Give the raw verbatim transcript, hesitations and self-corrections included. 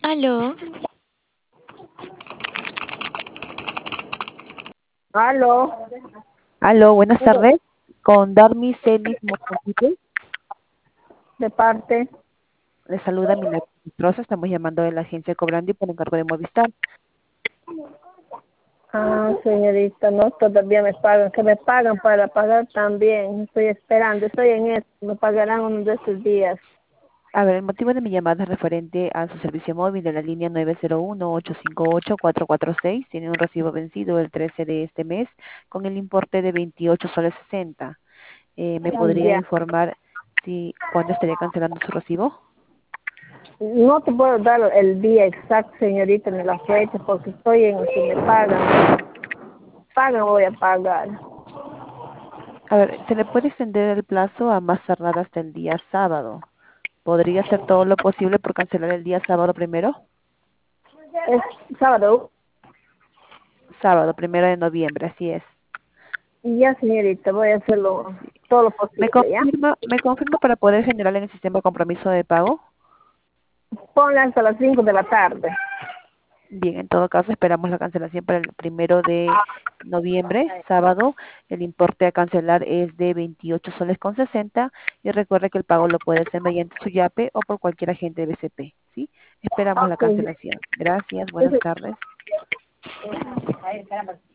Aló, Aló. aló, buenas tardes. Con Darmy Celis Mocompite, De parte. le saluda Milagros Rosa. Estamos llamando de la agencia Cobrandi por encargo de Movistar. Ah, señorita, no, todavía me pagan. Que me pagan para pagar también. Estoy esperando, estoy en eso. Me pagarán uno de estos días. A ver, el motivo de mi llamada es referente a su servicio móvil de la línea nueve cero uno, ocho cinco ocho, cuatro cuatro seis. Tiene un recibo vencido el trece de este mes con el importe de veintiocho soles sesenta. Eh, ¿me podría Ya. informar si cuándo estaría cancelando su recibo? No te puedo dar el día exacto, señorita, ni la fecha, porque estoy en si me pagan. Pagan, voy a pagar. A ver, ¿se le puede extender el plazo a más tardar hasta el día sábado? ¿Podría hacer todo lo posible por cancelar el día sábado primero? Es sábado. Sábado, primero de noviembre, así es. Y ya, señorita, voy a hacerlo Sí. todo lo ¿Me posible, ¿ya? confirma, me confirma para poder generar en el sistema compromiso de pago? Ponle hasta las cinco de la tarde. Bien, en todo caso esperamos la cancelación para el primero de noviembre, sábado. El importe a cancelar es de veintiocho soles con sesenta y recuerde que el pago lo puede hacer mediante su YAPE o por cualquier agente de B C P, ¿sí? Esperamos la Ok. cancelación. Gracias, buenas tardes.